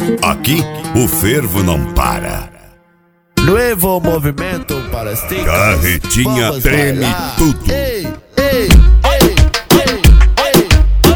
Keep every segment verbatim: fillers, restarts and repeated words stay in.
Aqui o fervo não para. Novo movimento para as ticas. Carretinha treme tudo. Ei, ei, ei, ei, ei.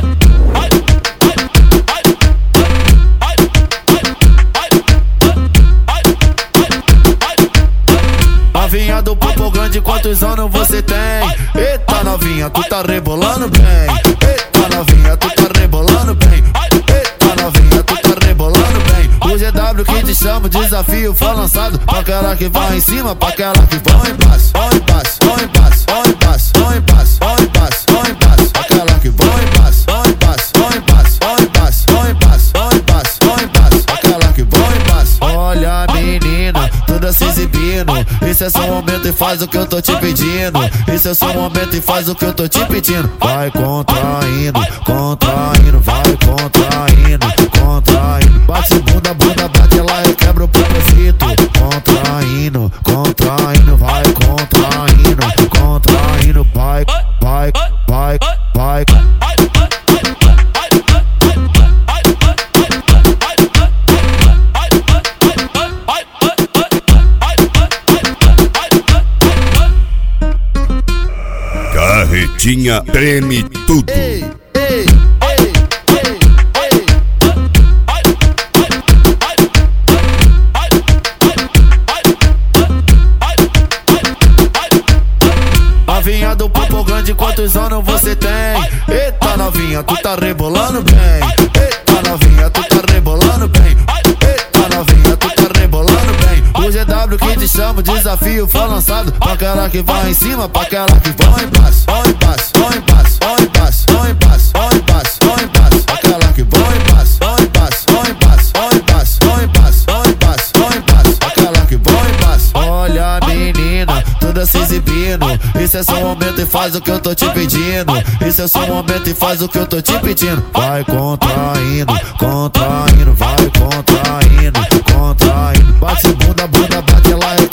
Novinha do Popo Grande, quantos anos você tem? Eita novinha, tu tá rebolando bem. Eita novinha, tu tá rebolando bem. Eita novinha, tu tá rebolando bem. O G W que te chama, o desafio foi lançado. Pra aquela que vai em cima, pra aquela que vão embaixo. Vão embaixo, vão embaixo, vão embaixo, vão embaixo, vão embaixo, vão embaixo. Aquela que vão embaixo, vão embaixo, vão embaixo, vão embaixo, vão embaixo, vão embaixo, vão embaixo. Aquela que vão embaixo. Olha menina, toda se exibindo. Esse é seu momento e faz o que eu tô te pedindo. Esse é seu momento e faz o que eu tô te pedindo. Vai contraindo, contraindo, vai contraindo, contraindo. Bate bunda, bunda, bate lá e quebra o propósito. Contraindo, contraindo, vai contraindo, contraindo, vai, vai, vai, vai. Carretinha treme tudo. Ei, ei, ei, ei, ei. Novinha do Popo Grande, quantos anos você tem? Eita novinha, tu tá rebolando bem. Eita novinha, tu tá rebolando bem. Eita novinha, tu tá rebolando bem. O G W que te chama, o desafio foi lançado. Pra aquela que vai em cima, pra aquela que vão embaixo. Vão embaixo, vão embaixo, vão embaixo, vão embaixo, vão embaixo, vão embaixo. Aquela que vão embaixo, vão embaixo, vão embaixo, vão embaixo, vão embaixo, vão embaixo, vão embaixo. Aquela que vão embaixo. Olha menina, toda se exibindo. Esse é seu momento e faz o que eu tô te pedindo. Esse é seu momento e faz o que eu tô te pedindo. Vai contraindo, contraindo, vai contraindo, contraindo. Bate bunda, bunda, bate lá e